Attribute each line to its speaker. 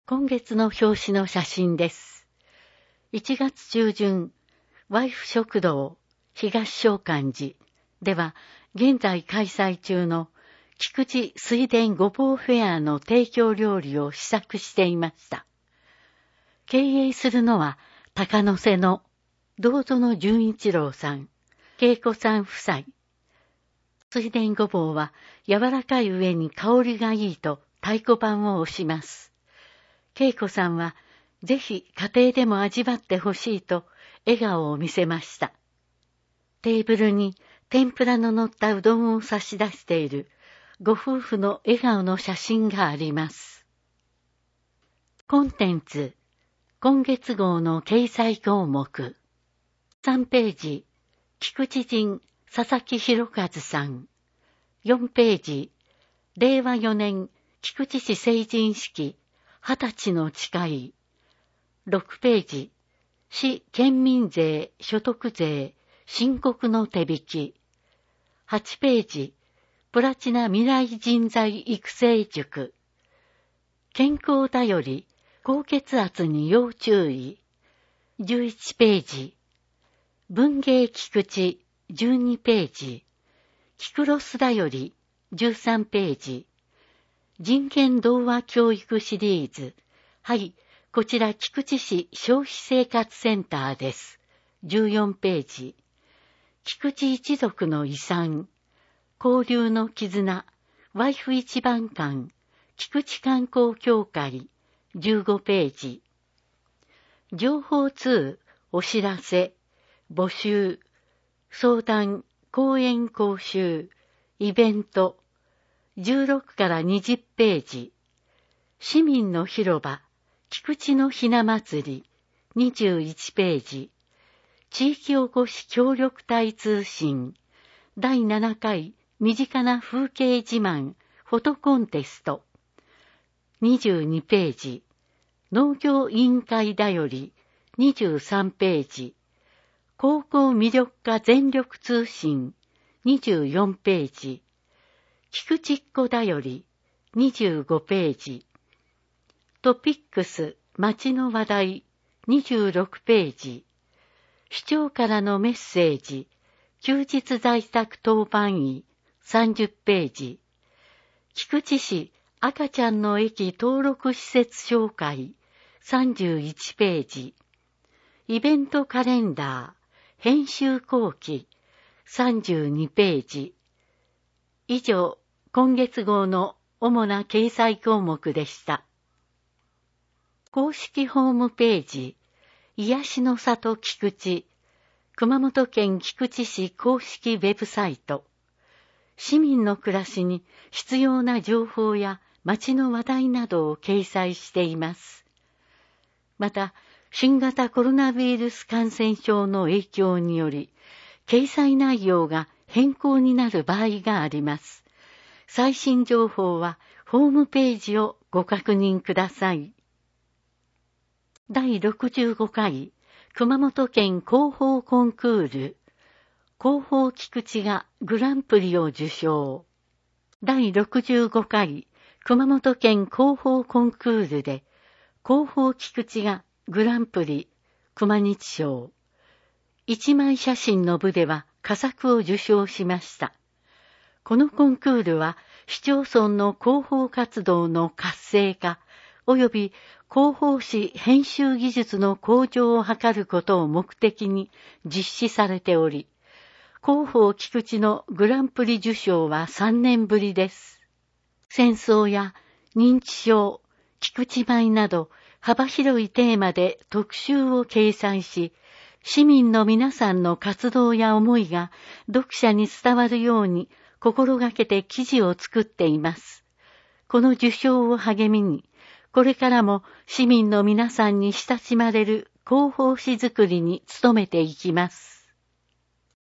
Speaker 1: 今月の表紙の写真です。1月中旬、ワイフ食堂東召喚寺では、現在開催中の菊池水田ごぼうフェアの提供料理を試作していました。経営するのは高野瀬の道園純一郎さん、恵子さん夫妻。水田ごぼうは柔らかい上に香りがいいと太鼓判を押します。恵子さんはぜひ家庭でも味わってほしいと笑顔を見せました。テーブルに天ぷらの乗ったうどんを差し出しているご夫婦の笑顔の写真があります。コンテンツ、今月号の掲載項目。3ページ、菊池人佐々木博和さん。4ページ、令和4年菊池市成人式20歳の誓い。6ページ、市県民税所得税申告の手引き。8ページ、プラチナ未来人材育成塾。健康だより高血圧に要注意。11ページ、文芸菊池12ページ、キクロスだより13ページ、人権童話教育シリーズ。はい、こちら菊池市消費生活センターです。14ページ。菊池一族の遺産。交流の絆。ワイフ一番館。菊池観光協会。15ページ。情報通、お知らせ、募集、相談、講演講習、イベント。16から20ページ。市民の広場、菊池のひな祭り、21ページ。地域おこし協力隊通信、第7回身近な風景自慢、フォトコンテスト、22ページ。農業委員会だより、23ページ。高校魅力化全力通信、24ページ。菊池っ子だより、25ページ。トピックス、街の話題、26ページ。市長からのメッセージ、休日在宅当番医、30ページ。菊池市赤ちゃんの駅登録施設紹介、31ページ。イベントカレンダー、編集後期、32ページ。以上、今月号の主な掲載項目でした。公式ホームページ、癒しの里菊池、熊本県菊池市公式ウェブサイト、市民の暮らしに必要な情報や街の話題などを掲載しています。また、新型コロナウイルス感染症の影響により、掲載内容が変更になる場合があります。最新情報はホームページをご確認ください。第65回熊本県広報コンクール、広報菊池がグランプリを受賞。第65回熊本県広報コンクールで、広報菊池がグランプリ熊日賞。一枚写真の部では佳作を受賞しました。このコンクールは市町村の広報活動の活性化及び広報誌編集技術の向上を図ることを目的に実施されており、広報菊池のグランプリ受賞は3年ぶりです。戦争や認知症、菊池米など幅広いテーマで特集を掲載し、市民の皆さんの活動や思いが読者に伝わるように心がけて記事を作っています。この受賞を励みに、これからも市民の皆さんに親しまれる広報誌作りに努めていきます。